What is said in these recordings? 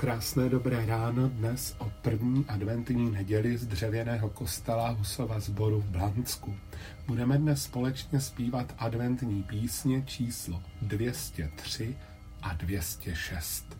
Krásné dobré ráno dnes o první adventní neděli z dřevěného kostela Husova sboru v Blansku. Budeme dnes společně zpívat adventní písně číslo 203 a 206.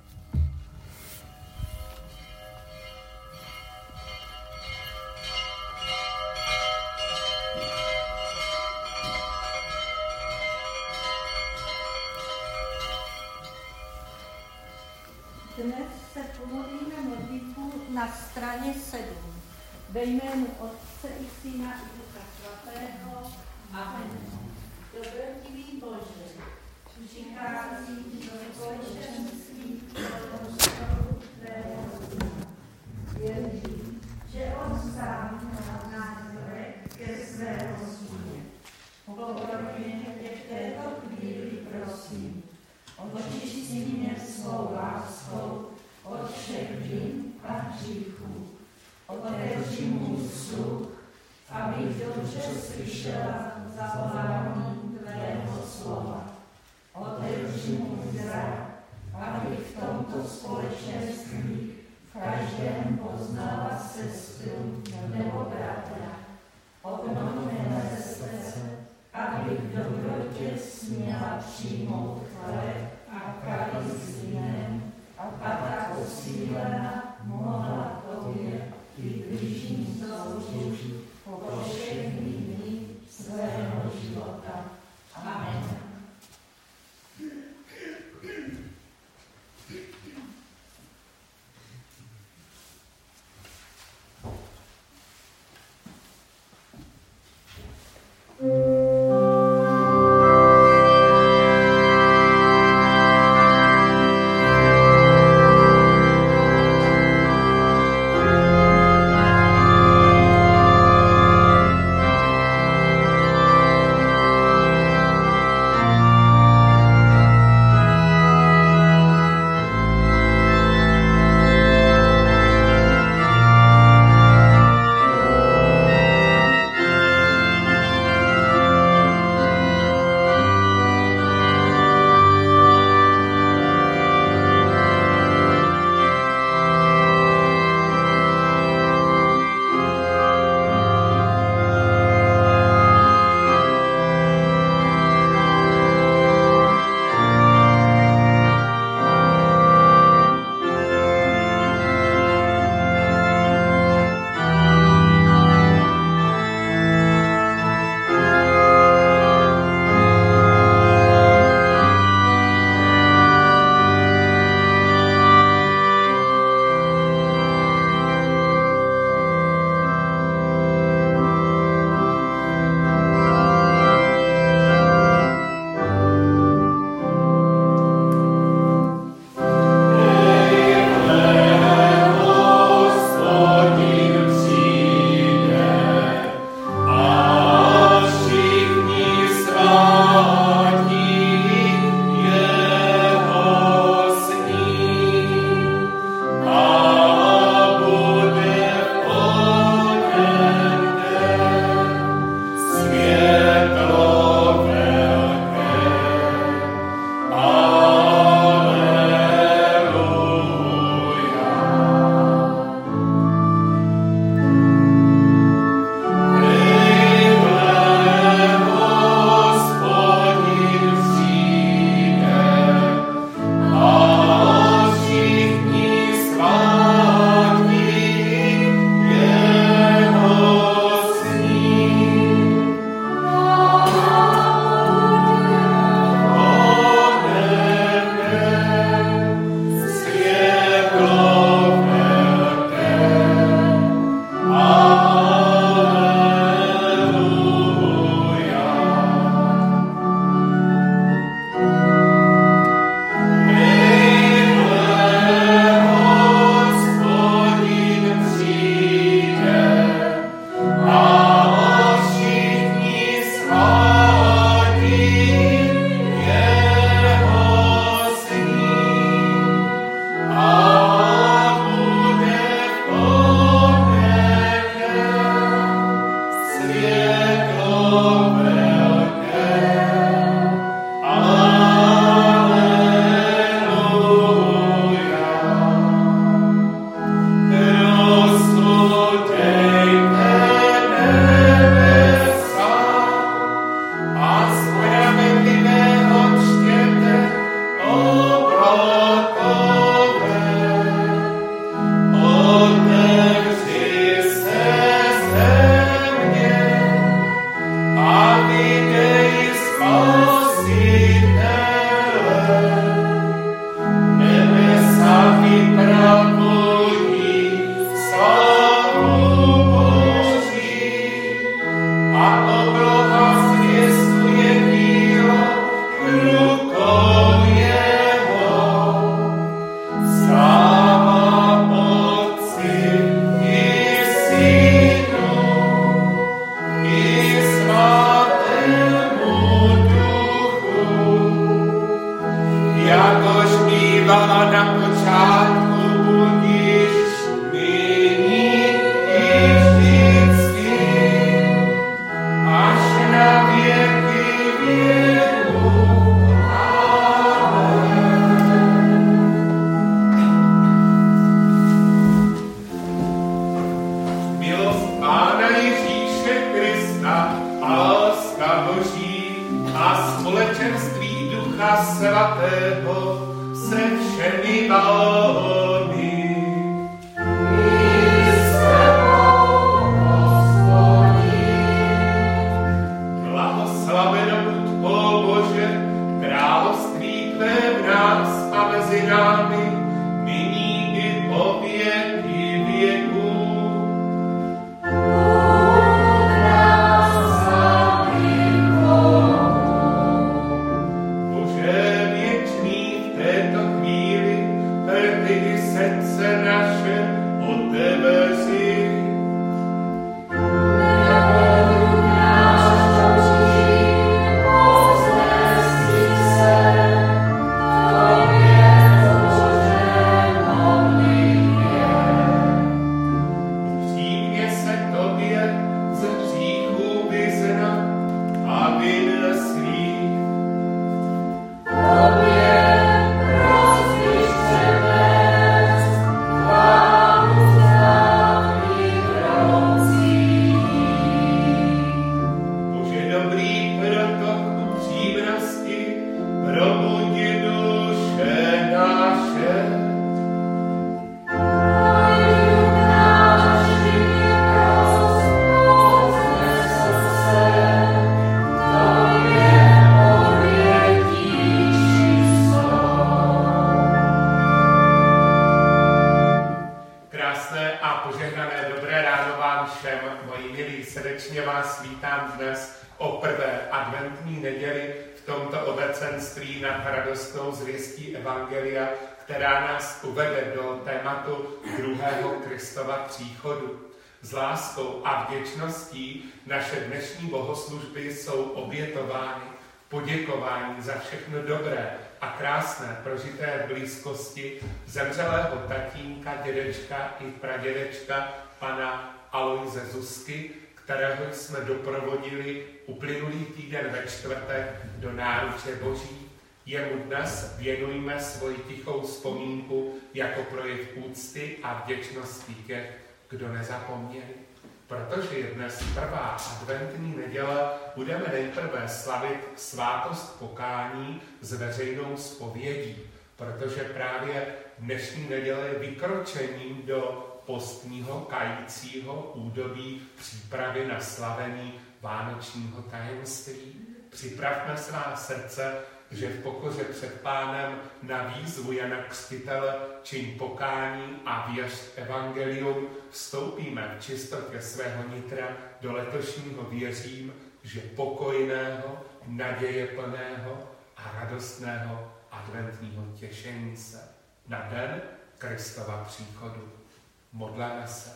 Dnes se pomodlíme modlitbu na straně 7. Ve jménu Otce i Syna i Ducha Svatého. Amen. Dobrotivý Bože, přichází do společenství tvého Syna. Věřím, že on sám nás vede ke své hostině. Pokorně tě v této chvíli prosím. Očisti mě svou láskou od všech vin a hříchů. Otevři můj sluch, abych dobře slyšela zavolání tvého slova. Otevři můj zrak, abych v tomto společenství v každém poznala sestru nebo bratra. Obnov mé srdce, abych v dobrotě směla přijmout chléb a kalich s vínem, a tak posílena mohla tobě i bližním sloužit po všechny dny svého života. Amen. bývala na počátku, budíš nyní i vždycky, až na věky věku. Milost Pána Ježíše Krista a láska Boží a společenství Ducha Svatého se všemi vámi. Blahoslaveno buď, o Bože, království tvé v nás a mezi námi, nyní i po věky věků. Srdce naše otevři. Přímě se tobě z hříchů vyznat a vyneslí. Srdečně vás vítám dnes o prvé adventní neděli v tomto obecenství nad radostnou zvěstí Evangelia, která nás uvede do tématu druhého Kristova příchodu. S láskou a vděčností naše dnešní bohoslužby jsou obětovány, poděkování za všechno dobré a krásné prožité v blízkosti zemřelého tatínka, dědečka i pradědečka pana Alojze Zuzky, kterého jsme doprovodili uplynulý týden ve čtvrtek do náruče Boží. Jemu dnes věnujme svoji tichou vzpomínku jako projev úcty a vděčnosti těch, kdo nezapomněli. Protože je dnes prvá adventní neděle, budeme nejprve slavit svátost pokání s veřejnou zpovědí, protože právě dnešní neděle je vykročením do postního kajícího údobí přípravy na slavení vánočního tajemství. Připravme svá srdce, že v pokoře před Pánem na výzvu Jana Křtitele čiň pokání a věř evangelium vstoupíme v čistotě svého nitra do letošního věřím, že pokojného, nadějeplného a radostného adventního těšení se na den Kristova příchodu. Modleme se.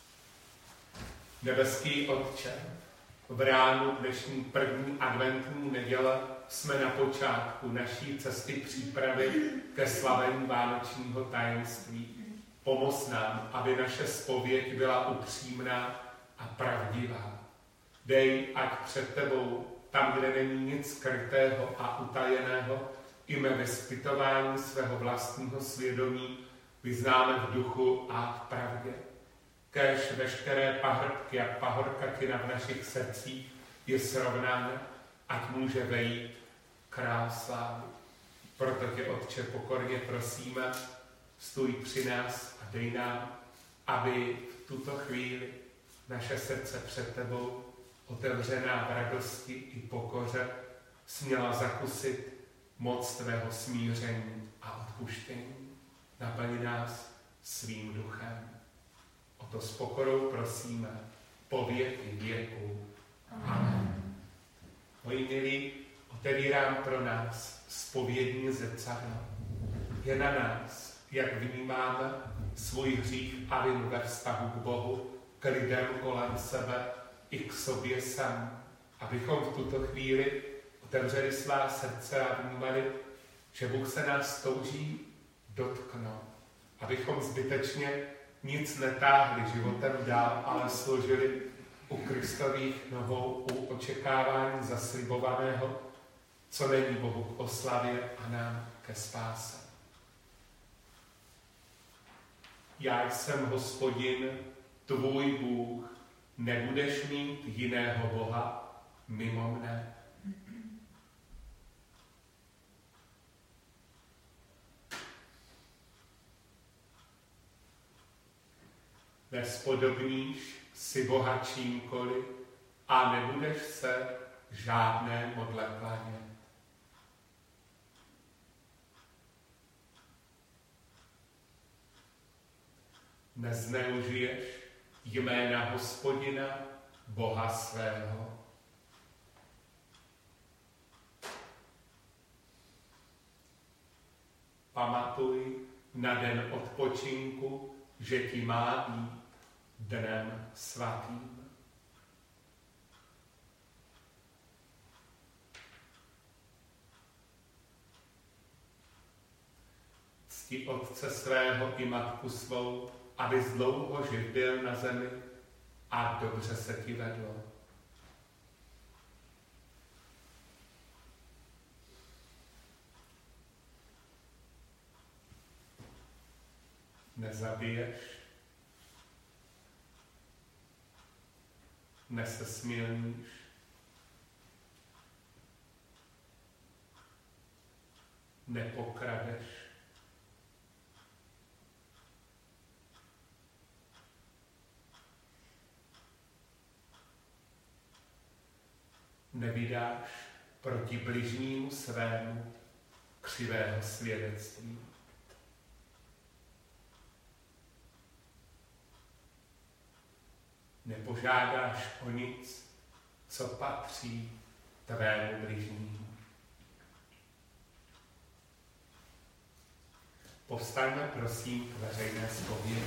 Nebeský Otče, v ránu dnešní první adventní neděle jsme na počátku naší cesty přípravy ke slavení vánočního tajemství. Pomoz nám, aby naše zpověď byla upřímná a pravdivá. Dej, ať před tebou, tam, kde není nic skrytého a utajeného, i mé vyzpytování svého vlastního svědomí vyznáme v duchu a v pravdě. Kéž veškeré pahrbky a pahorkatina v našich srdcích je srovnáme, ať může vejít král slávy. Proto tě, Otče, pokorně prosíme, stůj při nás a dej nám, aby v tuto chvíli naše srdce před tebou, otevřená v radosti i pokoře, směla zakusit moc tvého smíření a odpuštění. Naplni nás svým duchem. O to s pokorou prosíme po věky věků. Amen. Moji milí, otevírám pro nás zpovědní zrcadlo. Je na nás, jak vnímáme svůj hřích a vinu ve vztahu k Bohu, k lidem kolem sebe i k sobě sám, abychom v tuto chvíli otevřeli svá srdce a vnímali, že Bůh se nás touží dotknout. Abychom zbytečně nic netáhli životem dál, ale složili u Kristových nohou, u očekávání zaslibovaného, co není Bohu k oslavě a nám ke spáse. Já jsem Hospodin, tvůj Bůh, nebudeš mít jiného Boha mimo mne. Nespodobníš si Boha čímkoliv a nebudeš se žádné modle klanět. Nezneužiješ jména Hospodina, Boha svého. Pamatuj na den odpočinku, že ti má být dnem svatým. Cti otce svého i matku svou, abys dlouho živ byl na zemi a dobře se ti vedlo. Nezabiješ, nesesmilníš, nepokradeš, nevydáš proti bližnímu svému křivého svědectví. Nepožádáš o nic, co patří tvému bližnímu. Povstaňme prosím k veřejné zpovědi.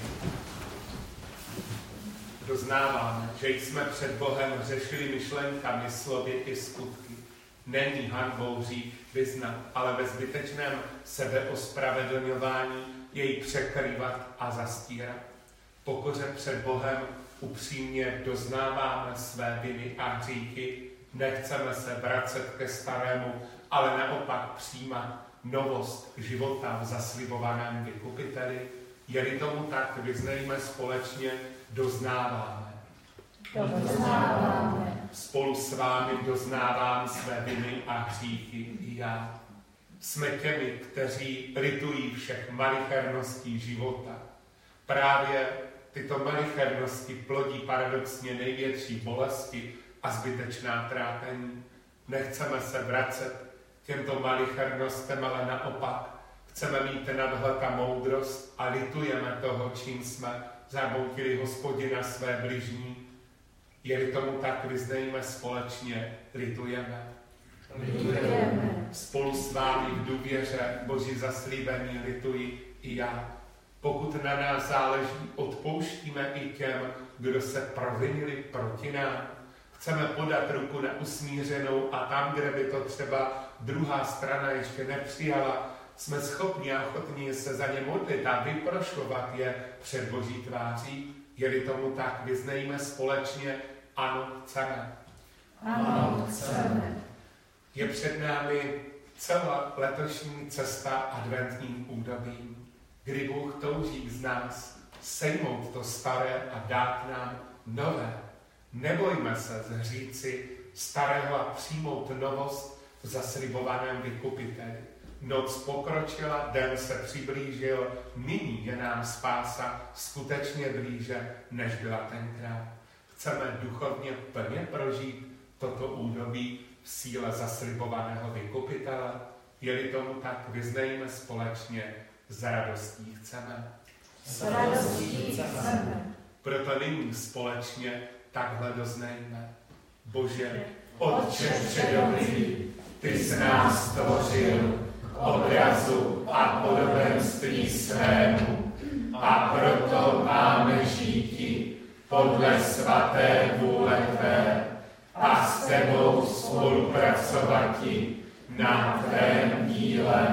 Doznáváme, že jsme před Bohem řešili myšlenkami, slovy i skutky. Není hanbou řík vyznat, ale ve zbytečném sebeospravedlňování jej překrývat a zastírat. Pokoře před Bohem upřímně doznáváme své viny a hříchy, nechceme se vracet ke starému, ale naopak přijímat novost života v zaslibovaném vykupiteli. Je-li tomu tak, vyznejme společně, doznáváme. Spolu s vámi doznávám své viny a hříchy i já. Jsme těmi, kteří litují všech malicherností života. Právě tyto malichernosti plodí paradoxně největší bolesti a zbytečná trápení. Nechceme se vracet těmto malichernostem, ale naopak chceme mít nadhled a moudrost a litujeme toho, čím jsme zarmoutili Hospodina své bližní. Je-li tomu tak, vyznejme společně, litujeme. Spolu s vámi v důvěře Boží zaslíbení lituji i já. Pokud na nás záleží, odpouštíme i těm, kdo se provinili proti nám. Chceme podat ruku na usmířenou a tam, kde by to třeba druhá strana ještě nepřijala, jsme schopni a ochotní se za ně modlit a vyprošovat je před Boží tváří. Je-li tomu tak, vyznejme společně, ano, chceme. Ano, chceme. Je před námi celá letošní cesta adventním údobím, kdy Bůh touží z nás sejmout to staré a dát nám nové. Nebojme se zříci starého a přijmout novost v zaslibovaném vykupiteli. Noc pokročila, den se přiblížil, nyní je nám spása skutečně blíže, než byla tenkrát. Chceme duchovně plně prožít toto údobí v síle zaslibovaného vykupitele. Je-li tomu tak, vyznejme společně, s radostí chceme. S radostí chceme. Proto nyní společně takhle doznejme. Bože, Otče předobrý, ty jsi nás stvořil k obrazu a podobenství svému a proto máme žíti podle svaté vůle tvé a s tebou spolupracovati na tvém díle.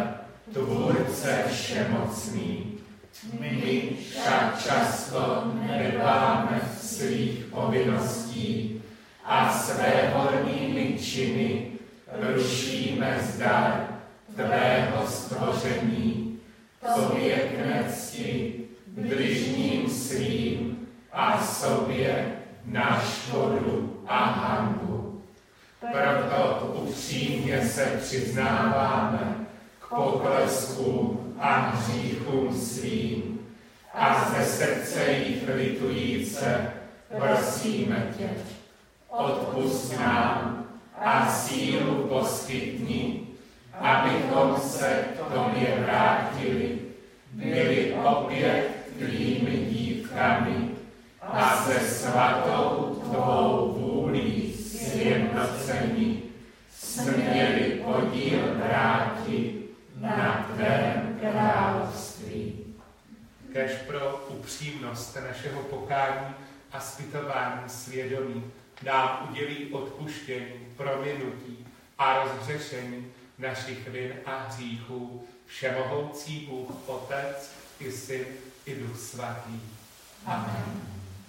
Tvůrce všemocný. My však často nedbáme svých povinností a své hodnými činy rušíme zdar tvého stvoření, tobě k necti, bližním svým a sobě na škodu a hanbu. Proto upřímně se přiznáváme k pokleskům a hříchům svým a ze srdce jich litujíce prosíme tě, odpusť nám a sílu poskytni, abychom se k tobě vrátili, byli opět tvými dívkami a se svatou tvou vůlí sjednoceni směli podíl vrátit na tvém království. Kéž pro upřímnost našeho pokání a zpytování svědomí nám udělí odpuštění, prominutí a rozhřešení našich vin a hříchů všemohoucí Bůh Otec i Syn i Duch Svatý. Amen.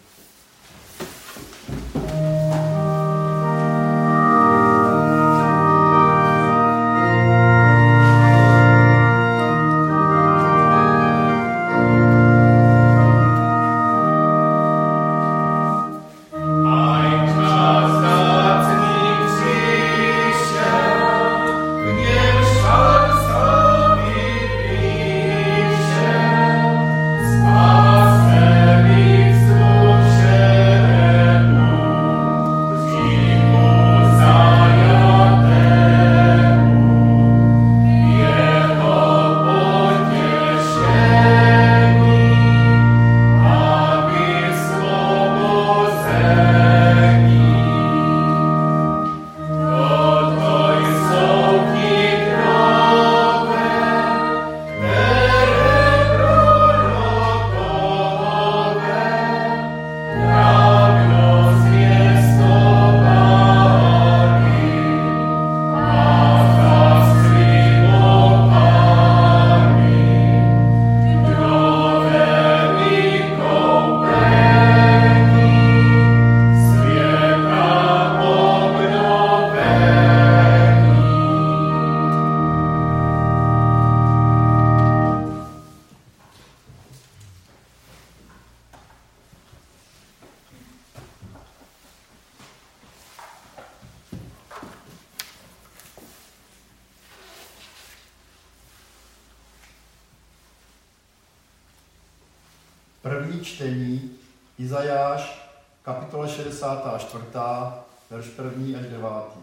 První čtení, Izajáš, kapitola 64, verš 1. až 9.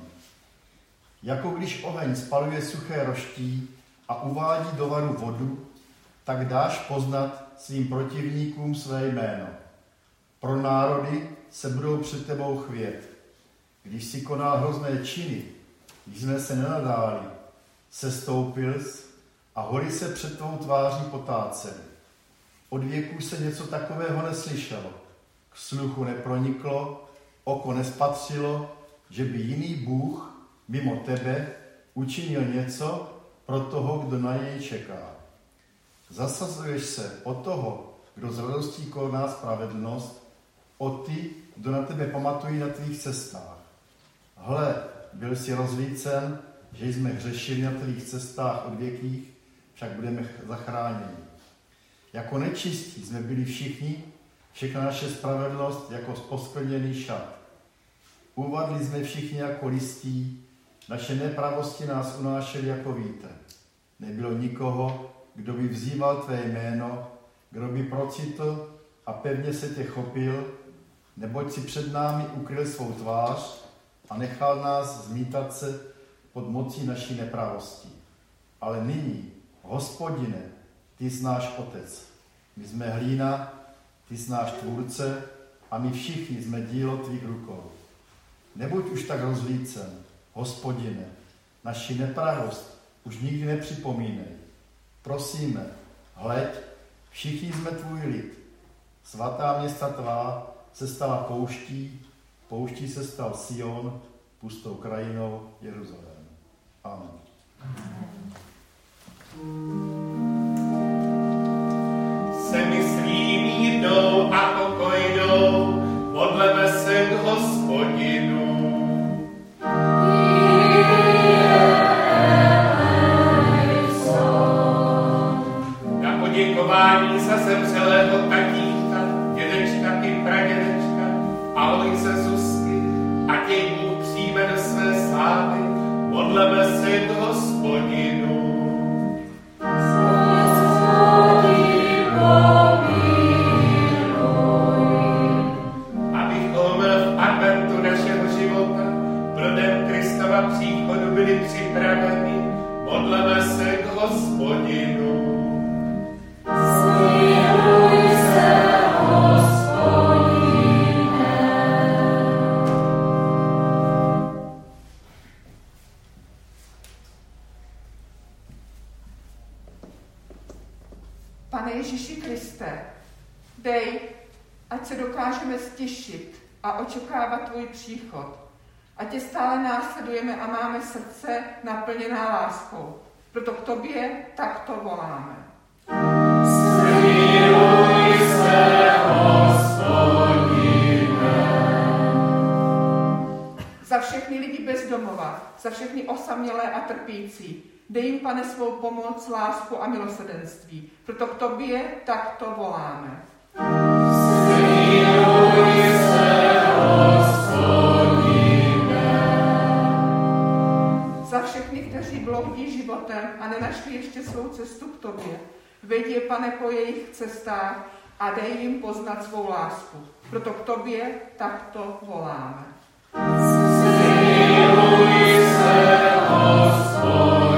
Jako když oheň spaluje suché roští a uvádí do varu vodu, tak dáš poznat svým protivníkům své jméno. Pro národy se budou před tebou chvět. Když si konal hrozné činy, když jsme se nenadáli, sestoupil jsi a hory se před tvou tváří potácely. Od věků se něco takového neslyšelo, k sluchu neproniklo, oko nespatřilo, že by jiný Bůh mimo tebe učinil něco pro toho, kdo na něj čeká. Zasazuješ se o toho, kdo z radostí koná spravedlnost, o ty, kdo na tebe pamatují na tvých cestách. Hle, byl jsi rozlícen, že jsme hřešili na tvých cestách od věkých, však budeme zachráněni. Jako nečistí jsme byli všichni, všechna naše spravedlnost jako poskvrněný šat. Uvadli jsme všichni jako listí, naše nepravosti nás unášely jako vítr. Nebylo nikoho, kdo by vzýval tvé jméno, kdo by procitl a pevně se tě chopil, neboť si před námi ukryl svou tvář a nechal nás zmítat se pod mocí naší nepravosti. Ale nyní, Hospodine, ty jsi náš otec. My jsme hlína, ty jsi náš tvůrce a my všichni jsme dílo tvých rukou. Nebuď už tak rozlícen, Hospodine, naši nepravost už nikdy nepřipomínej. Prosíme, hleď, všichni jsme tvůj lid. Svatá města tvá se stala pouští, pouští se stal Sion, pustou krajinou Jeruzalém. Amen. Se myslí mírnou a pokojnou, modleme se k Hospodinu. Na poděkování za zemřelého tatínka, dědečka i pradědečka, Aloise Zuzky, ať jej Bůh přijme do své slávy, modleme se k Hospodinu. Abychom v adventu našeho života pro den Kristova příchodu byli připraveni, modleme se k Hospodinu. Pane Ježíši Kriste, dej, ať se dokážeme stišit a očekávat tvůj příchod. Ať tě stále následujeme a máme srdce naplněná láskou. Proto k tobě takto voláme. Smiluj se, Hospodine. Za všechny lidi bez domova, za všechny osamělé a trpící, dej jim, Pane, svou pomoc, lásku a milosrdenství. Proto k tobě takto voláme. Smiluj se, Hospodine. Za všechny, kteří bloudí životem a nenašli ještě svou cestu k tobě, veď je, Pane, po jejich cestách a dej jim poznat svou lásku. Proto k tobě takto voláme. Smiluj se, Hospodine.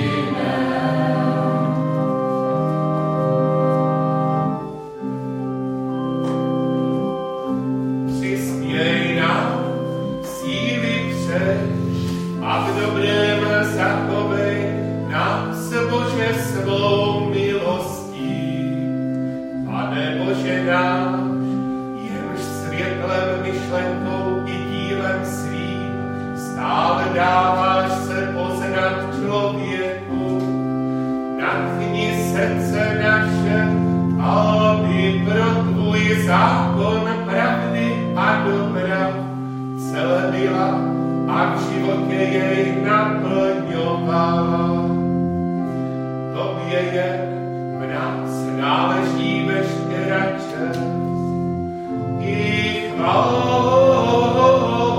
Přispěj nám síly přeš a v dobrém zachovej nás, Bože, svou milostí. Pane Bože náš, jehož světlem, myšlenkou i dílem svým stále dáváš se poznat člověku. Natchni srdce naše, aby pro tvůj zákon pravdy a dobra celé byla a v životě jej naplňovala. Tobě je v nás náleží veškerá čest i chvála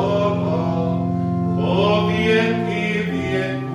po věky věků.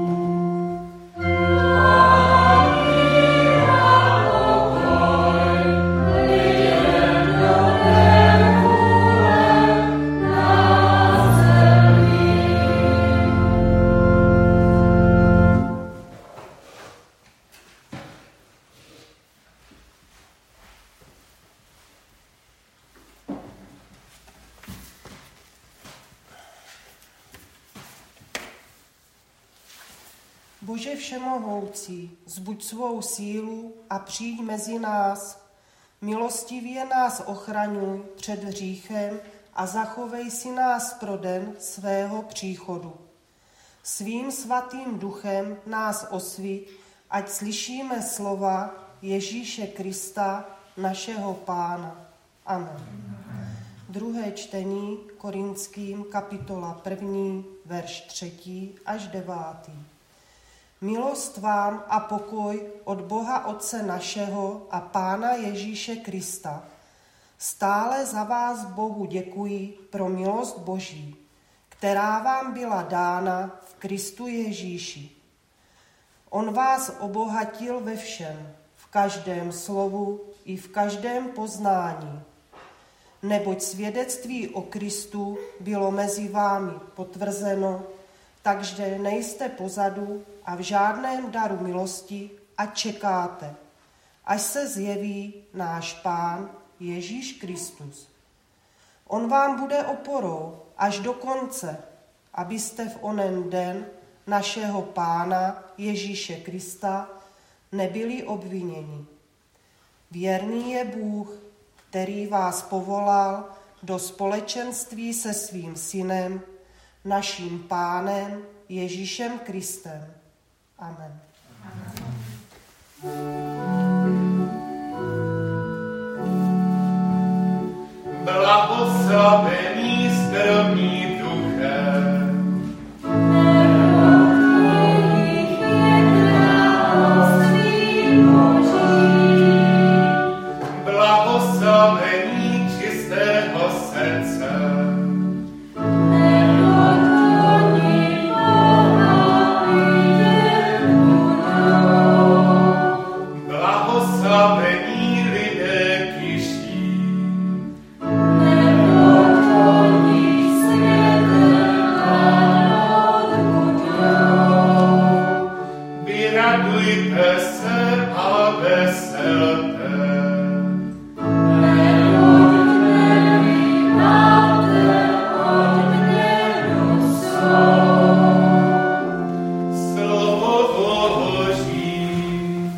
Bože všemohoucí, zbuď svou sílu a přijď mezi nás. Milostivě nás ochraňuj před hříchem a zachovej si nás pro den svého příchodu. Svým svatým duchem nás osvíť, ať slyšíme slova Ježíše Krista, našeho Pána. Amen. Druhé čtení Korinským, kapitola 1, verš 3 až 9. Milost vám a pokoj od Boha Otce našeho a Pána Ježíše Krista. Stále za vás Bohu děkuji pro milost Boží, která vám byla dána v Kristu Ježíši. On vás obohatil ve všem, v každém slovu i v každém poznání. Neboť svědectví o Kristu bylo mezi vámi potvrzeno, takže nejste pozadu a v žádném daru milosti a čekáte, až se zjeví náš Pán Ježíš Kristus. On vám bude oporou až do konce, abyste v onen den našeho Pána Ježíše Krista nebyli obviněni. Věrný je Bůh, který vás povolal do společenství se svým Synem, naším Pánem Ježíšem Kristem. Amen. Amen. Blahoslavení zdrovní duchem. Blahoslavení čistého srdce. Blahoslavení lidé tiší. Vyradujte se a veselte. Slovo Boží.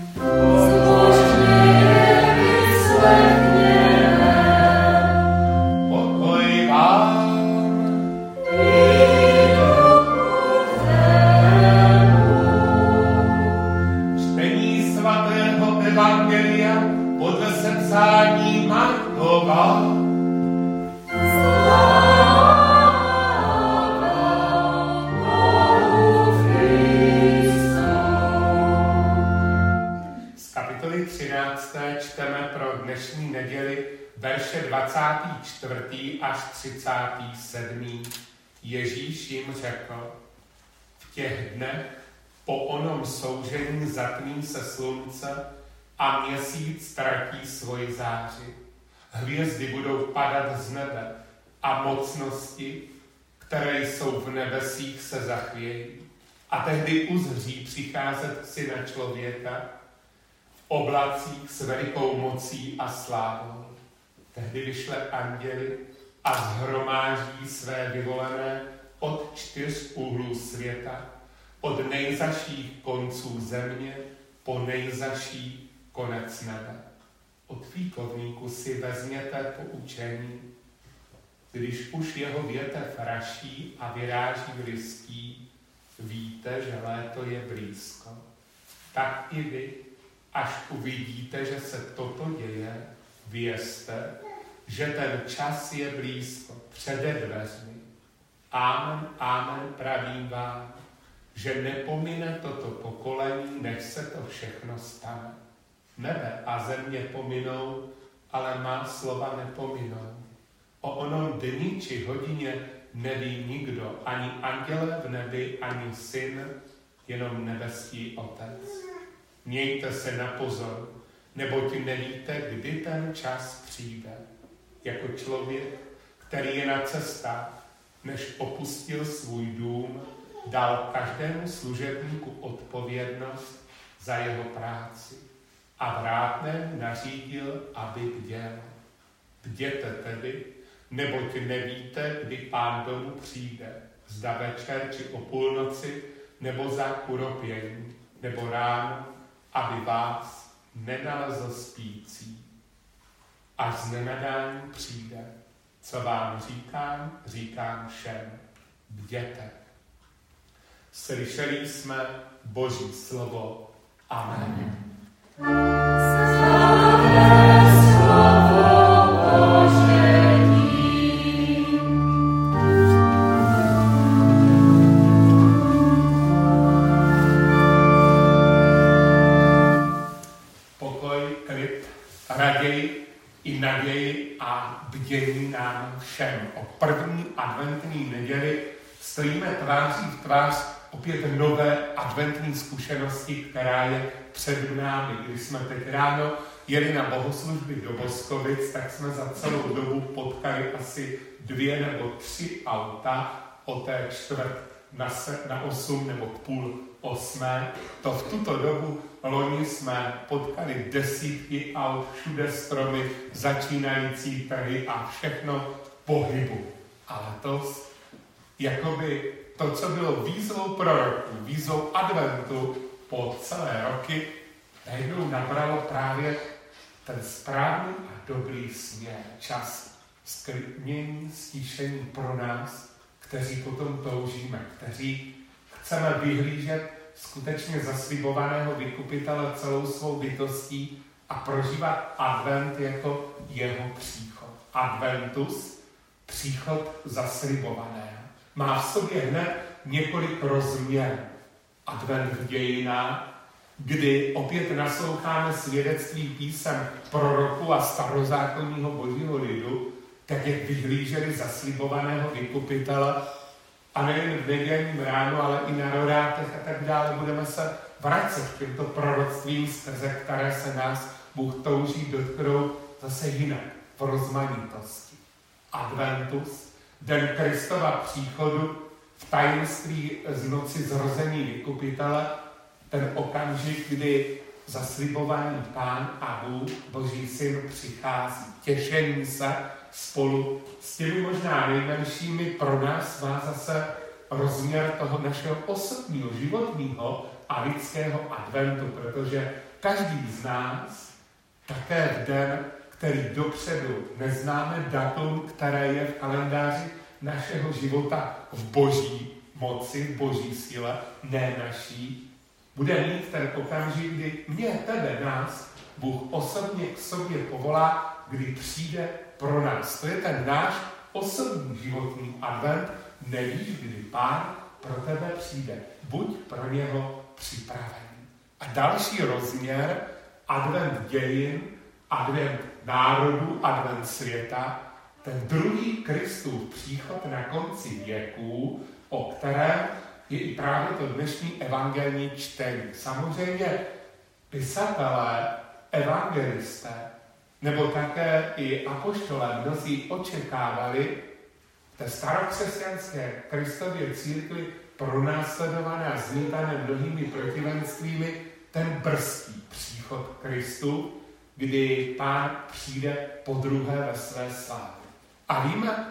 Pokoj vám. Čtení svatého evangelia podle sepsání Markova. Z kapitoly 13. čteme pro dnešní neděli verše 24. až 37. Ježíš jim řekl: v těch dnech po onom soužení zatmí se slunce a měsíc ztratí svoji záři. Hvězdy budou padat z nebe a mocnosti, které jsou v nebesích, se zachvějí. A tehdy uzří přicházet Syna člověka v oblacích s velikou mocí a slávou. Tehdy vyšle anděli a shromáždí své vyvolené od 4 úhlů světa, od nejzaších konců země po nejzaší konec nebe. Od fíkovníku si vezměte poučení, když už jeho větev raší a vyráží listí, víte, že léto je blízko. Tak i vy, až uvidíte, že se toto děje, vězte, že ten čas je blízko, přede dveřmi. Amen, amen, pravím vám, že nepomine toto pokolení, než se to všechno stane. Nebe a země pominou, ale má slova nepominou. O onom dni či hodině neví nikdo, ani anděle v nebi, ani syn, jenom nebeský Otec. Mějte se na pozor, neboť nevíte, kdy ten čas přijde. Jako člověk, který je na cestách, než opustil svůj dům, dal každému služebníku odpovědnost za jeho práci a vrátnému nařídil, aby bděl. Bděte tedy, neboť nevíte, kdy Pán domu přijde, zda večer či o půlnoci, nebo za kuropění, nebo ráno, aby vás nenalezl spící. Až znenadání přijde, co vám říkám všem, bděte. Slyšeli jsme Boží slovo. Amen. Pokoj, klid, raději i naději a bdění nám všem. O první adventní neděli stojíme tváří v tvář opět nové adventní zkušenosti, která je před námi. Když jsme teď ráno jeli na bohoslužby do Boskovic, tak jsme za celou dobu potkali asi 2 nebo 3 auta o té 7:45 nebo 7:30. To v tuto dobu loni jsme potkali desítky aut, všude stromy, začínající trhy a všechno v pohybu. A letos jakoby to, co bylo výzvou proroků, výzvou adventu po celé roky, najednou nabralo právě ten správný a dobrý směr. Čas sklidnění, stíšení pro nás, kteří potom toužíme, kteří chceme vyhlížet skutečně zaslibovaného vykupitele celou svou bytostí a prožívat advent jako jeho příchod. Adventus, příchod zaslibovaného. Má v sobě hned několik rozměrů. Advent v dějinách, kdy opět nasloucháme svědectví písem proroků a starozákonního božího lidu, tak jak vyhlíželi zaslibovaného vykupitele, a nejen v nedělním ránu, ale i na rodátech a tak dále. Budeme se vracet k těmto proroctvím, skrze které se nás Bůh touží dotknout zase jinak, v rozmanitosti. Adventus, den Kristova příchodu, v tajemství z noci zrození vykupitele, ten okamžik, kdy zaslibovaný Pán a Bůh, Boží syn, přichází. Těšení se spolu s těmi možná nejmenšími pro nás má zase rozměr toho našeho osobního, životního a lidského adventu, protože každý z nás také v den, který dopředu neznáme datum, které je v kalendáři našeho života v boží moci, v boží síle, ne naší, bude mít ten okamžik, kdy mě, tebe, nás, Bůh osobně k sobě povolá, kdy přijde pro nás. To je ten náš osobní životní advent. Nevíš, kdy Pán pro tebe přijde. Buď pro něho připravený. A další rozměr, advent dějin, advent národů, advent světa, ten druhý Kristův příchod na konci věků, o kterém je i právě to dnešní evangelní čtení. Samozřejmě pisatelé, evangelisté, nebo také i apoštolé mnozí očekávali v té starokřesťanské Kristově církvi pronásledované a zmítané mnohými protivenstvími ten brzký příchod Kristu, kdy Pán přijde podruhé ve své slávě. A víme,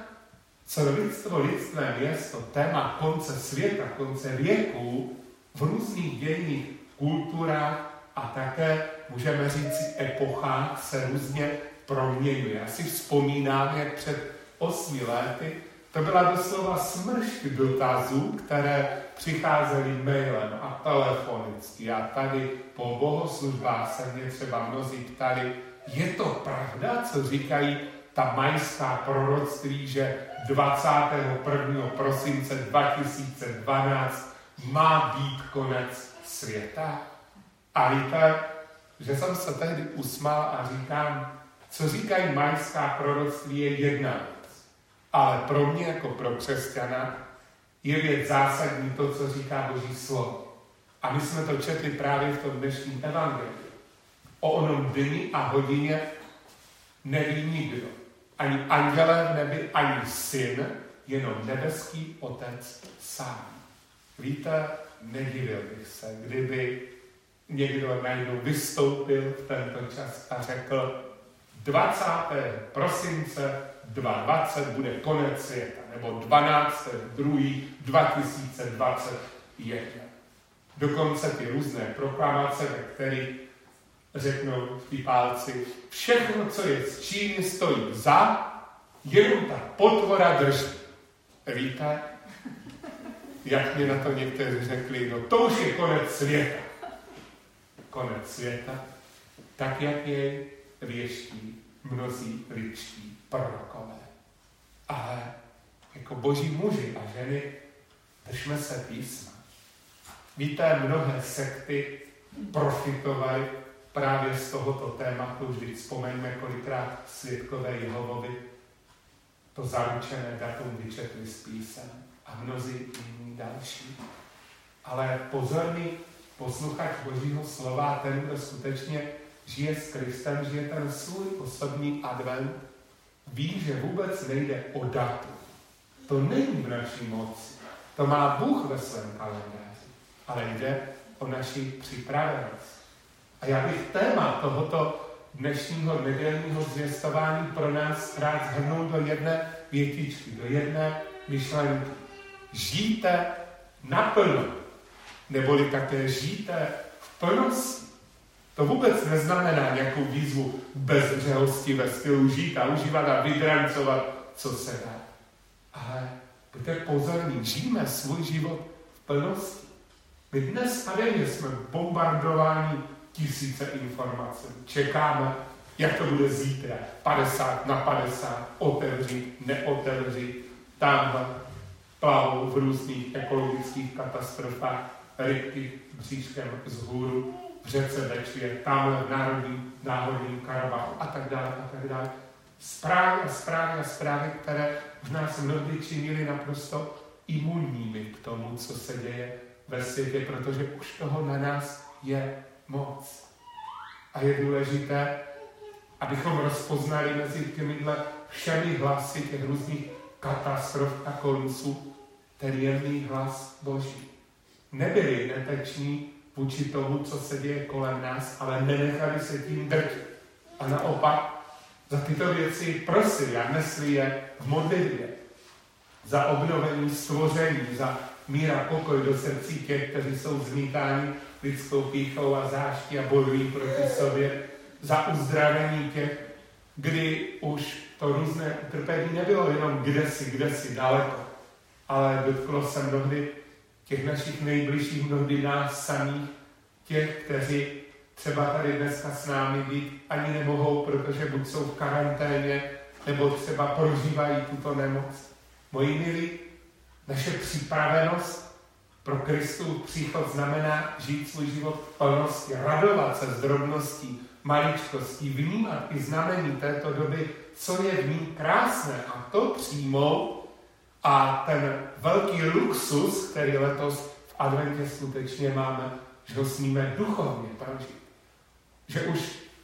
co lidstvo lidstvem je to téma konce světa, konce věků v různých dějných kulturách a také, můžeme říct, epochách se různě proměňuje. Já si vzpomínám, jak před 8 lety to byla doslova smršť dotazů, které přicházely mailem a telefonicky. A tady po bohoslužbách se mě třeba mnozí ptali, je to pravda, co říkají ta majská proroctví, že 21. prosince 2012 má být konec světa? A víte, že jsem se tehdy usmál a říkám, co říkají majská proroctví je jedna věc. Ale pro mě jako pro křesťana je věc zásadní to, co říká Boží slovo. A my jsme to četli právě v tom dnešním evangeliu. O onom dni a hodině neví nikdo. Ani andělé v nebi, ani syn, jenom nebeský Otec sám. Víte, nedivil bych se, kdyby někdo najednou vystoupil v tento čas a řekl 20. prosince 2020 bude konec světa, nebo 12.2.2021. Dokonce ty různé proklamace, ve kterých řeknou ty pálci, všechno, co je z Číny, stojí za, jenom ta potvora drží. Víte, jak mě na to někteří řekli, no to už je konec světa. Konec světa, tak jak jej věští mnozí lidští prorokové. Ale jako boží muži a ženy držme se písma. Víte, mnohé sekty profitovaly právě z tohoto tématu. Vždyť vzpomeňme, kolikrát svědkové Jehovovi to zaručené datum vyčetli z písem a mnozí jiní další. Ale pozorný posluchač Božího slova, ten, kdo skutečně žije s Kristem, žije ten svůj osobní advent, ví, že vůbec nejde o datum. To není v naší moci. To má Bůh ve svém kalendáři. Ale jde o naši připravenost. A já bych téma tohoto dnešního nedělního zvěstování pro nás rád shrnul do jedné větičky, do jedné myšlenky. Žijte naplno, neboli také žijte v plnosti. To vůbec neznamená nějakou výzvu bezbřehosti ve stylu žít a užívat a vydrancovat, co se dá. Ale buďte pozorní, žijeme svůj život v plnosti. My dnes a denně jsme bombardováni tisíce informací. Čekáme, jak to bude zítra. 50/50, otevři, neotevři. Tamhle plavou v různých ekologických katastrofách rybky bříškem vzhůru, v řece Bečvě, tamhle v národním Karabachu a tak dále, a tak dále. Zprávy, které v nás mnohdy činily naprosto imunními k tomu, co se děje ve světě, protože už toho na nás je moc. A je důležité, abychom rozpoznali mezi těmihle všemi hlasy těch různých katastrof a konců ten jemný hlas Boží. Nebyli neteční vůči tomu, co se děje kolem nás, ale nenechali se tím drtit. A naopak za tyto věci prosili a nesli je v modlitbě. Za obnovení stvoření, za mír a pokoj do srdcí těch, kteří jsou zmítáni lidskou pýchou a záští a bojují proti sobě. Za uzdravení těch, kdy už to různé utrpení nebylo jenom kdesi daleko, ale dotklo se mnohdy těch našich nejbližších, mnohdy nás samých, těch, kteří třeba tady dneska s námi být ani nemohou, protože buď jsou v karanténě, nebo třeba prožívají tuto nemoc. Moji milí, naše připravenost pro Kristův příchod znamená žít svůj život v plnosti, radovat se z drobností, maličkostí, vnímat i znamení této doby, co je v ní krásné, a to přijmout. A ten velký luxus, který letos v adventě skutečně máme, že ho smíme duchovně prožít. Že už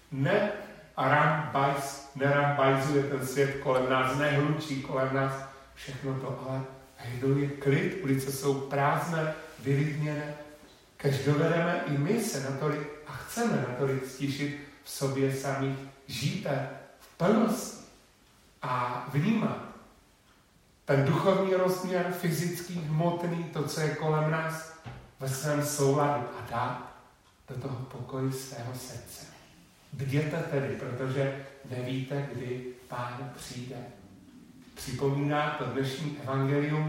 nerambajzuje ten svět kolem nás, nehlučí kolem nás všechno to, ale najednou je klid, ulice jsou prázdné, vylidněné. Kež dovedeme i my se natolik a chceme natolik stišit v sobě sami, žijte v plnosti a vnímat ten duchovní rozměr, fyzický, hmotný, to, co je kolem nás, ve svém souladu a dát do toho pokoji svého srdce. Bděte tedy, protože nevíte, kdy Pán přijde. Připomíná to dnešní evangelium,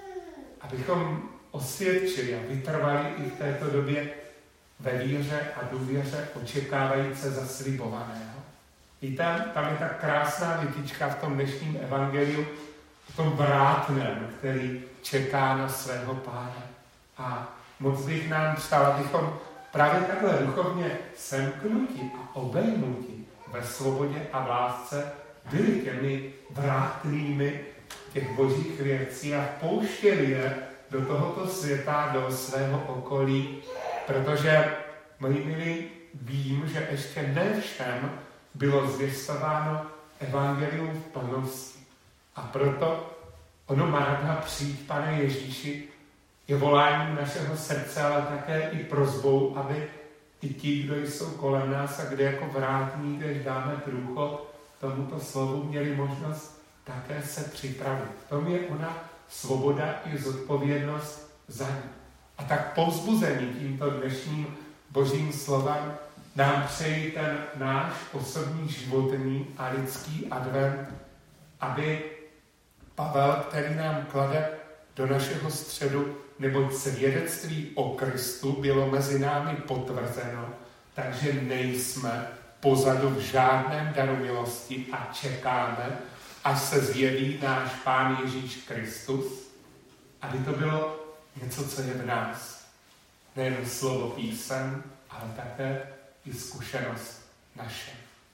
abychom osvědčili a vytrvali i v této době ve víře a důvěře očekávajíce zaslibovaného. Víte, tam je ta krásná větička v tom dnešním evangeliu, v tom vrátném, který čeká na svého Pána. A moc bych nám přál, abychom právě takhle duchovně semknuti a obejmuti ve svobodě a v lásce byli těmi vrátnými těch božích věcí a pouštěli je do tohoto světa, do svého okolí, protože, moji milí, vím, že ještě ne všem bylo zvěstováno evangelium v plnosti. A proto ono má přijít, Pane Ježíši, je voláním našeho srdce, ale také i prosbou, aby i ti, kdo jsou kolem nás a kde jako vrátník, když dáme průchod tomuto slovu, měli možnost také se připravit. V tom je ona svoboda i zodpovědnost za ní. A tak povzbuzení tímto dnešním božím slovem nám přeji ten náš osobní životní a lidský advent, aby Pavel, který nám klade do našeho středu, neboť svědectví o Kristu bylo mezi námi potvrzeno, takže nejsme pozadu v žádném daru milosti a čekáme, až se zjeví náš Pán Ježíš Kristus, aby to bylo něco, co je v nás. Nejen slovo písem, ale také i zkušenost naše.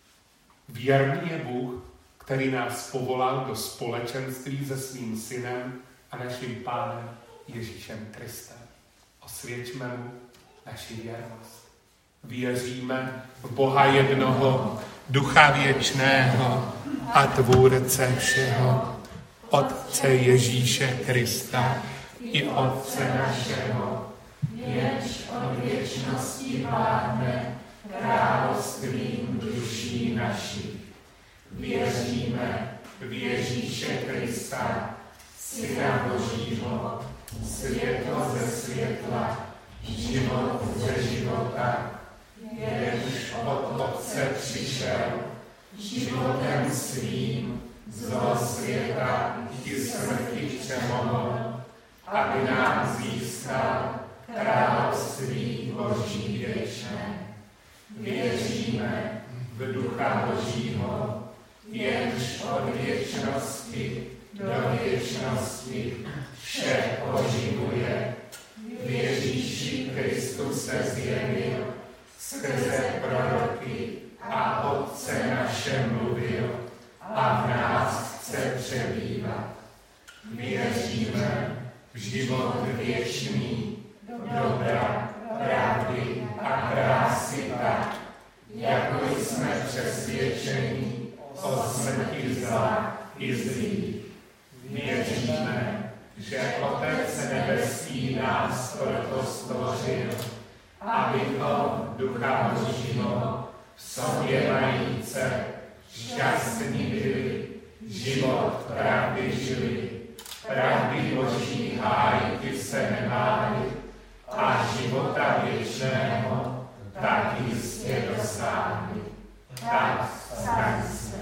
Věrný je Bůh, který nás povolal do společenství se svým synem a naším Pánem Ježíšem Kristem. Osvědčme mu naši věrnost. Věříme v Boha jednoho, Ducha věčného a Tvůrce všeho, Otce Ježíše Krista i Otce našeho, jenž od věčnosti vládne královstvím duší našich. Věříme v Ježíše Krista, Syna Božího, světlo ze světla, život ze života, jenž od Otce přišel, životem svým zlo světa i smrti přemohl, aby nám získal království Boží věčné. Věříme v Ducha Božího, jenž od věčnosti do věčnosti vše oživuje. V Ježíši Kristu se zjevil, skrze proroky a Otce naše mluvil a v nás chce přebývat. Věříme v život věčný, dobra, pravdy a krásy tak, jako jsme přesvědčeni o smrti zla i zlých. Věříme, že Otec nebeský nás proto stvořil, abychom Ducha Božího v sobě majíce šťastní byli, život pravdy žili, pravdy Boží hájky se nebáli a života věčného tak jistě dosáhli. Tak staň se.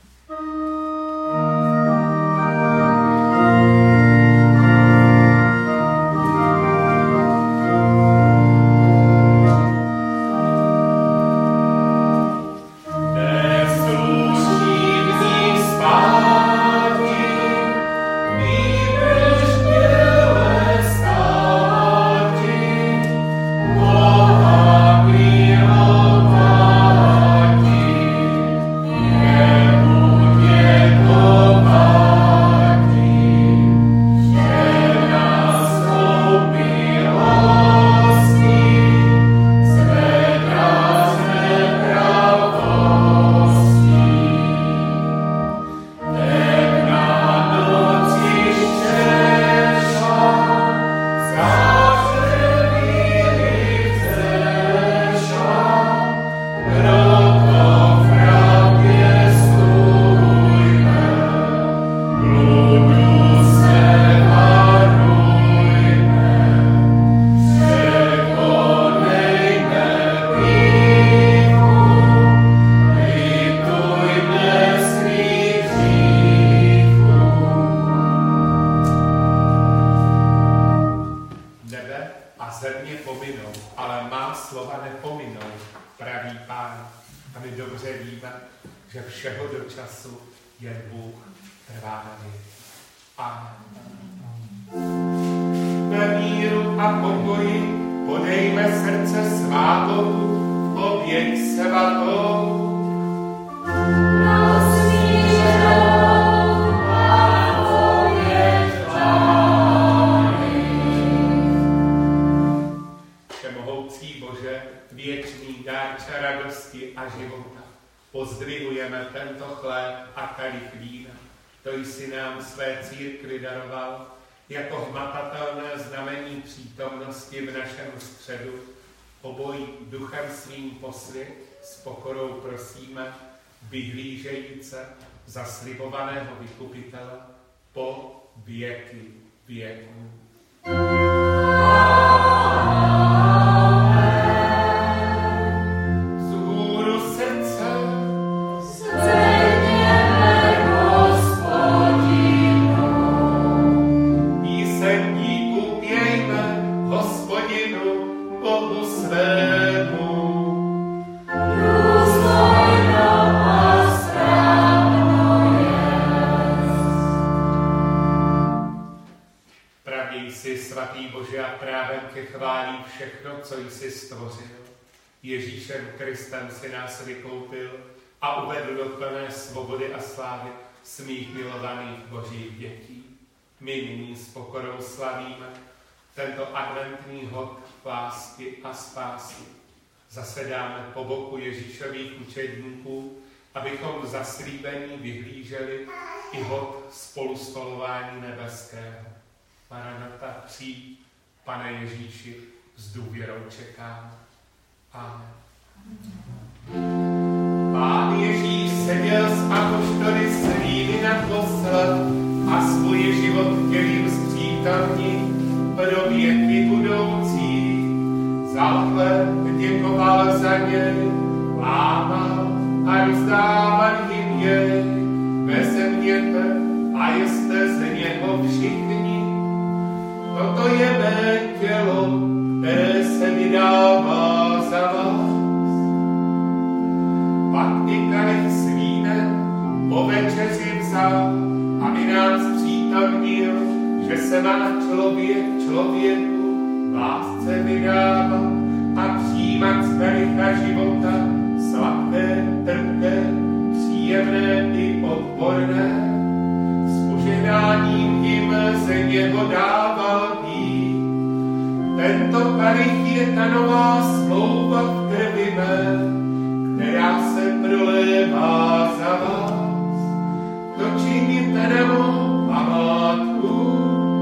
Jako hmatatelné znamení přítomnosti v našem středu, obojí duchem svým posvěť, s pokorou prosíme, vyhlížejíce za slibovaného vykupitele po věky věků. Co jsi stvořil. Ježíšem Kristem si nás vykoupil a uvedl do plné svobody a slávy svých milovaných božích dětí. My nyní s pokorou slavíme tento adventní hod lásky a spásy. Zasedáme po boku Ježíšových učedníků, abychom v zaslíbení vyhlíželi i hod spolustolování nebeského. Maranata, přijď, Pane Ježíši, s důvěrou čekám. Amen. Pán Ježíš seděl s apoštoly svými naposled a svůj život chtěl jim zpřítomnit pro věky budoucí. Vzal chléb, děkoval za něj, lámal a rozdával jim jej. Vezměte a jeste z něho všichni. Toto je mé tělo, které se vydává za vás. Pak i kalich s vínem po večeři vzal, aby nás přítomnil, že se má člověk člověku v lásce vydávat a přijímat z kalicha života sladké, trpké, příjemné i odporné. S požehnáním jim ze něho dával pít. Tento kalich je ta nová smlouva v krvi mé, která se prolévá za vás. To činíte na mou památku.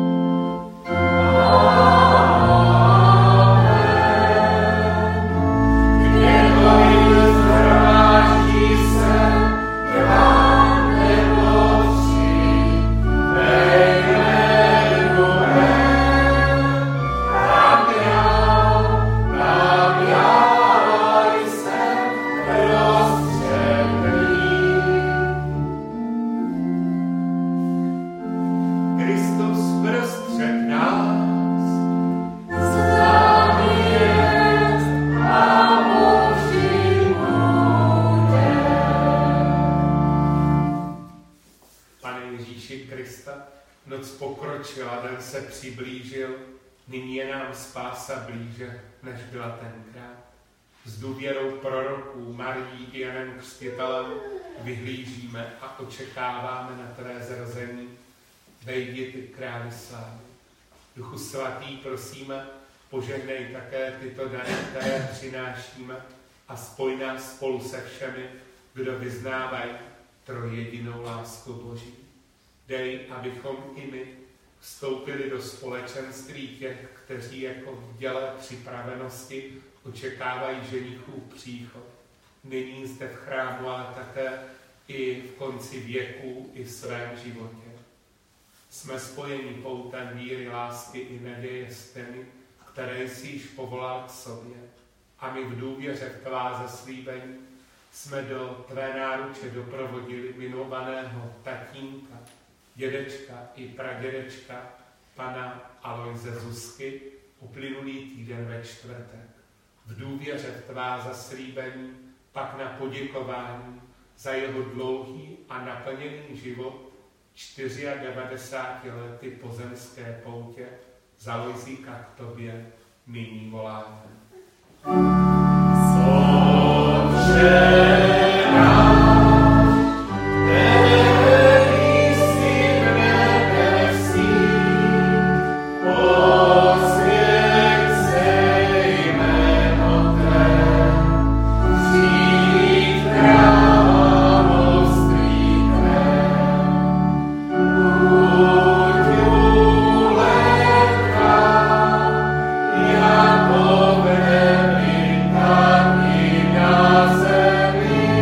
Den se přiblížil, nyní je nám spása blíže, než byla tenkrát. S důvěrou proroků, Marií i Janem Křtitelem vyhlížíme a očekáváme na tvé zrození. Vejdi ty, králi slávy. Duchu svatý, prosíme, požehnej také tyto dary, které přinášíme a spoj nás spolu se všemi, kdo vyznávají trojjedinou lásku Boží. Dej, abychom i my vstoupili do společenství těch, kteří jako v děle připravenosti očekávají ženichův příchod. Nyní zde v chrámu, ale také i v konci věků, i v svém životě. Jsme spojeni poutem víry, lásky i naděje s těmi, které jsi již povolal k sobě. A my v důvěře v tvá zaslíbení jsme do tvé náruče doprovodili milovaného tatínka, dědečka i pradědečka, pana Alojze Zuzky, uplynulý týden ve čtvrtek. V důvěře v tvá zaslíbení, pak na poděkování za jeho dlouhý a naplněný život 94 lety pozemské poutě, za Lojzíka k tobě nyní voláme. Amen.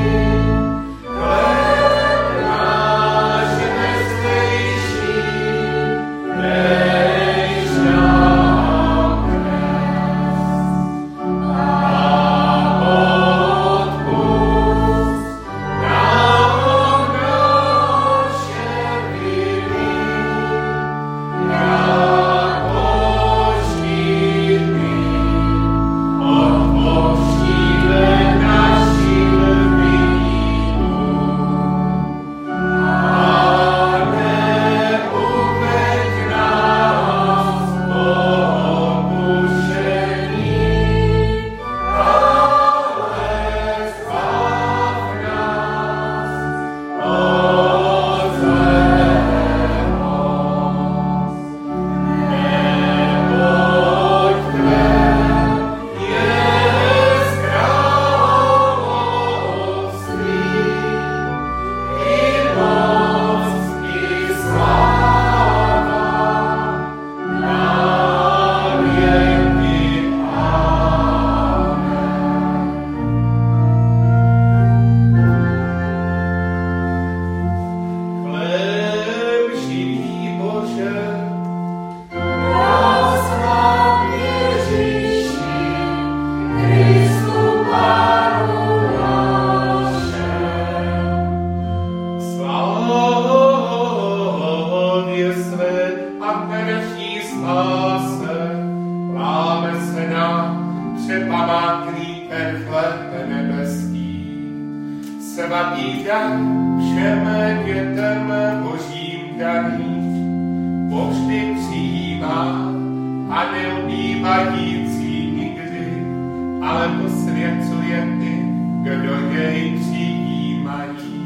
nový dar všem dětem božím daný, povždy přijímá a neubývající nikdy, ale posvěcuje ty, kdo jej přijímají.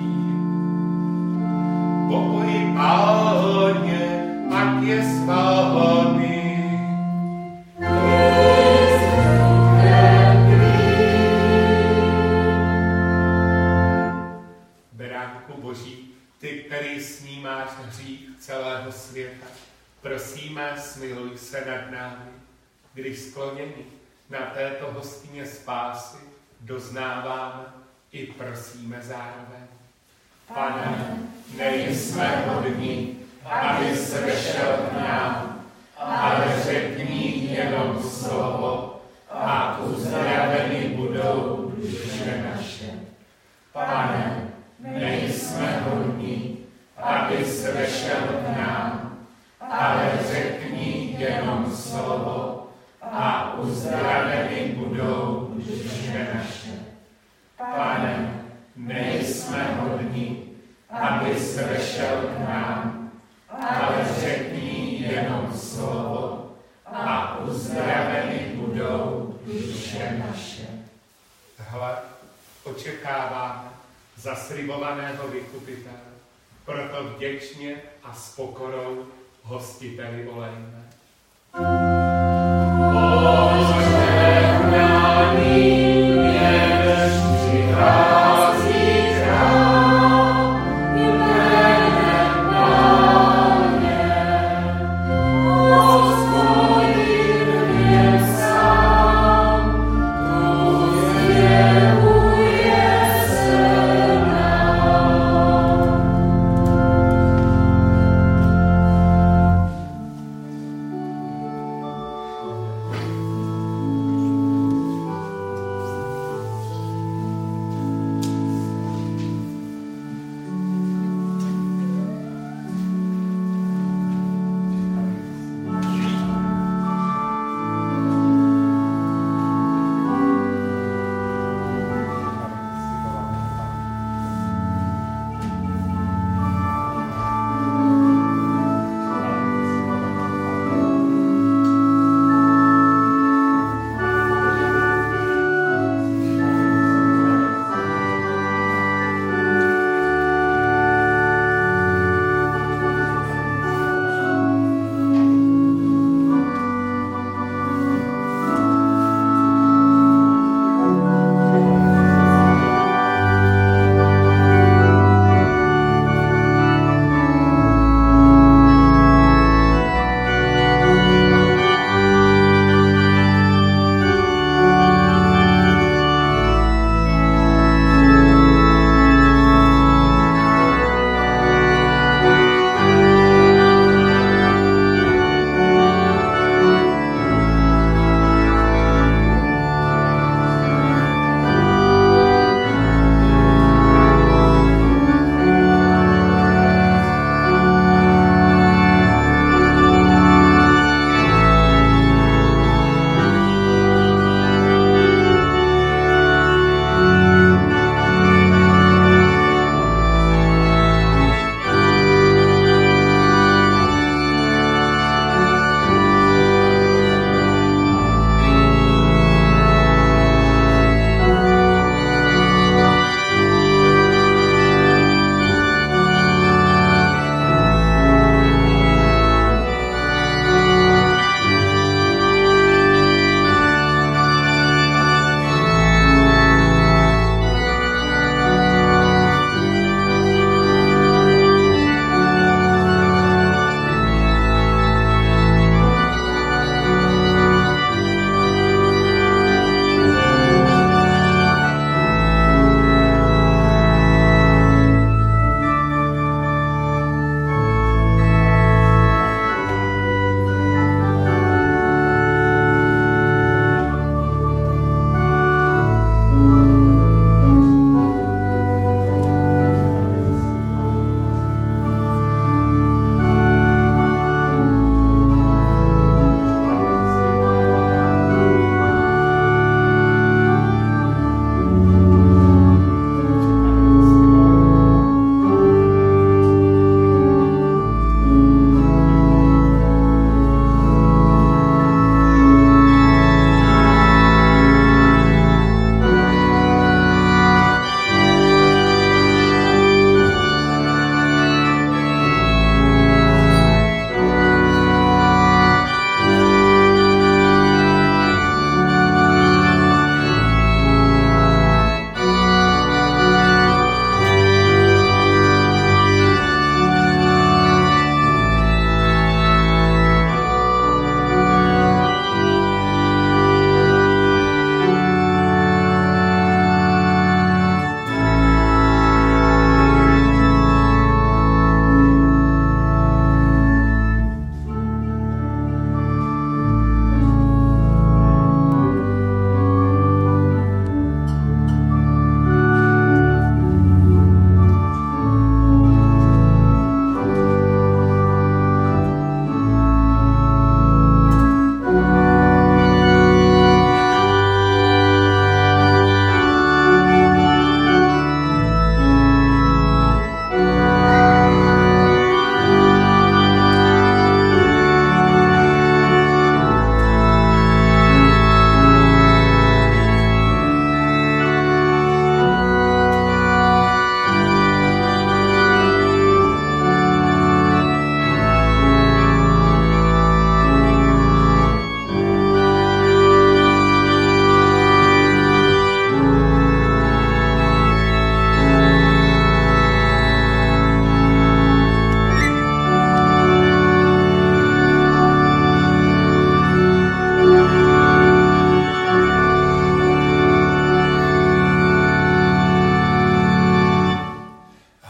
Pokoj Páně, ať je s vámi. Beránku Boží, ty, který snímáš hřích celého světa, prosíme, smiluj se nad námi, když skloněni na této hostině spásy doznáváme i prosíme zároveň. Pane, nejsme hodní, aby se vešel k nám, ale řekni jenom slovo a uzdraveni budou duše naše. Pane, nejsme hodní, aby se vešel k nám, ale řekni jenom slovo a uzdraveni budou duše naše. Pane, nejsme hodní, aby se vešel k nám, ale řekni jenom slovo a uzdraveni budou duše naše. Hle, očekáváme zaslibovaného vykupitele, proto vděčně a s pokorou hostiteli volejme.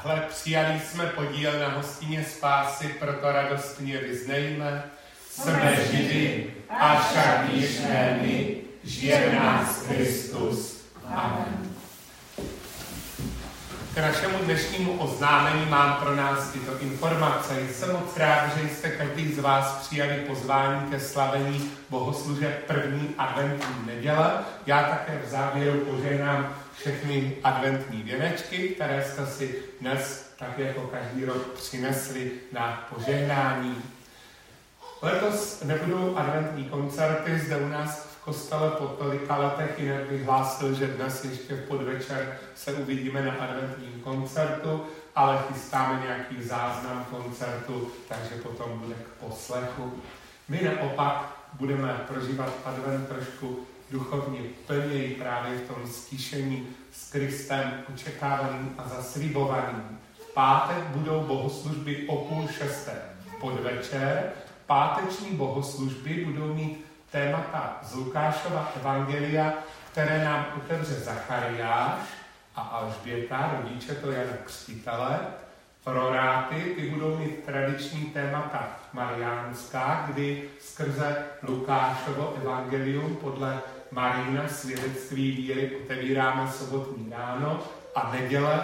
Hle, přijali jsme podíl na hostině spásy, proto radostně vyznejme. Jsme živi, avšak již ne my, žije v nás Kristus. Amen. K našemu dnešnímu oznámení mám pro nás tyto informace. Jsem moc rád, že jste každý z vás přijali pozvání ke slavení bohoslužeb první adventní neděle. Já také v závěru požehnám všechny adventní věnečky, které jste si dnes, tak jako každý rok, přinesli na požehnání. Letos nebudou adventní koncerty zde u nás v kostele po tolika letech, jinak bych hlásil, že dnes ještě v podvečer se uvidíme na adventním koncertu, ale chystáme nějaký záznam koncertu, takže potom bude k poslechu. My naopak budeme prožívat advent trošku duchovně plněji právě v tom stišení s Kristem očekávaným a zaslibovaným. V pátek budou bohoslužby o 5:30 v podvečer. Páteční bohoslužby budou mít témata z Lukášova evangelia, které nám otevře Zachariáš a Alžběta, rodiče to Jana Křtitele. Proráty, ty budou mít tradiční témata mariánská, kdy skrze Lukášovo evangelium podle Marína svědectví víry otevíráme sobotní ráno a neděle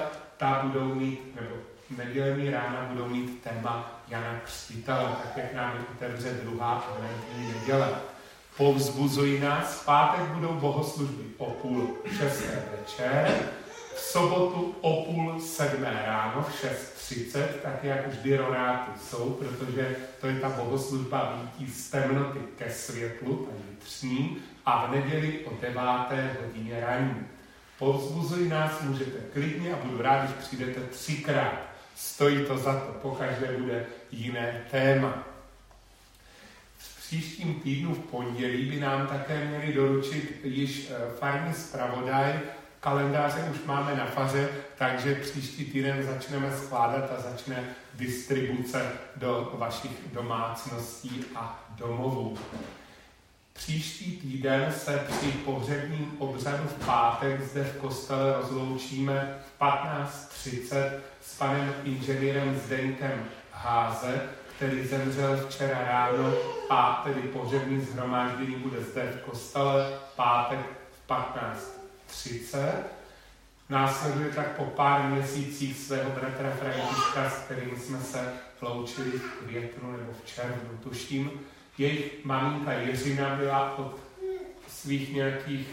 nedělní rána budou mít téma Jana Křtitele, tak jak nám otevře druhá adventní neděle. Povzbuzují nás, v pátek budou bohoslužby o 5:30 večer, v sobotu o 6:30 ráno, v 6:30, tak jak vždy roráty jsou, protože to je ta bohoslužba výtí z temnoty ke světlu, ta vnitřní, a v neděli o 9. hodině ranní. Povzbuzují nás, můžete klidně a budu rád, když přijdete 3krát. Stojí to za to, pokaždé bude jiné téma. V příštím týdnu v pondělí by nám také měli doručit již farní zpravodaj. Kalendáře už máme na faře, takže příští týden začneme skládat a začne distribuce do vašich domácností a domovů. Příští týden se při pohřebním obřadu v pátek zde v kostele rozloučíme v 15:30 s panem inženýrem Zdeňkem Háze, který zemřel včera ráno, a tedy pohřební shromáždění bude zde v kostele pátek v 15:30. Následuje tak po pár měsících svého bratra Františka, s kterým jsme se loučili v květnu nebo v červnu, tuším. Jejich maminka Jiřina byla od svých nějakých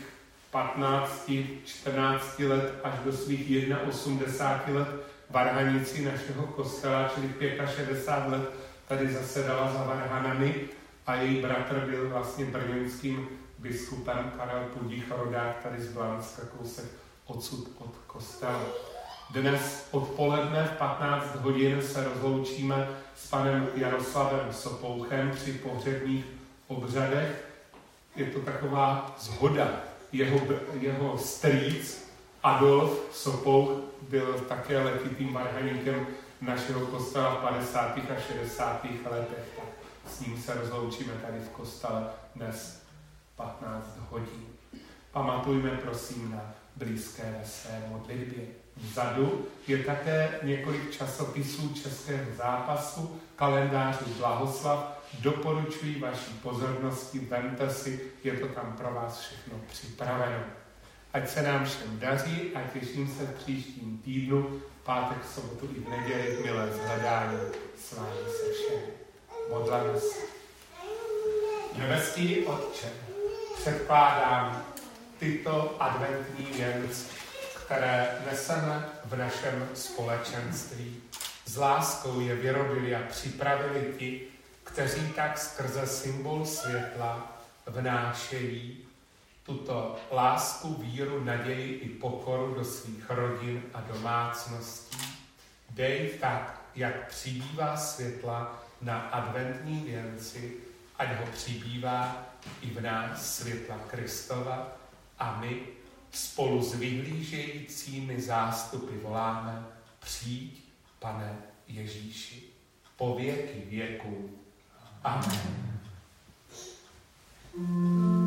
15-14 let až do svých 81 let varhanicí našeho kostela, čili 65 let tady zasedala za varhanami, a její bratr byl vlastně brněnským biskupem Karel Pudích, rodák tady z Blanska, kousek odsud od kostela. Dnes odpoledne v 15 hodin se rozloučíme s panem Jaroslavem Sopouchem při pohřebních obřadech. Je to taková shoda. Jeho strýc Adolf Sopouch byl také letitým varhaníkem našeho kostela v 50. a 60. letech. Tak s ním se rozloučíme tady v kostele dnes 15 hodin. Pamatujme prosím na blízké ve své modlitbě. Vzadu je také několik časopisů českého zápasu, kalendářů Blahoslav. Doporučuji vaší pozornosti, vemte si, je to tam pro vás všechno připraveno. Ať se nám všem daří a těším se v příštím týdnu, pátek, sobotu i v neděli, milé shledání s vámi se všemi. Modleme se. Nebeský Otče, předkládám tyto adventní věnce, které neseme v našem společenství. S láskou je vyrobili a připravili ti, kteří tak skrze symbol světla vnášejí tuto lásku, víru, naději i pokoru do svých rodin a domácností. Dej tak, jak přibývá světla na adventní věnci, ať ho přibývá i v nás světla Kristova, a my spolu s vyhlížejícími zástupy voláme: přijď, Pane Ježíši, po věky věků. Amen.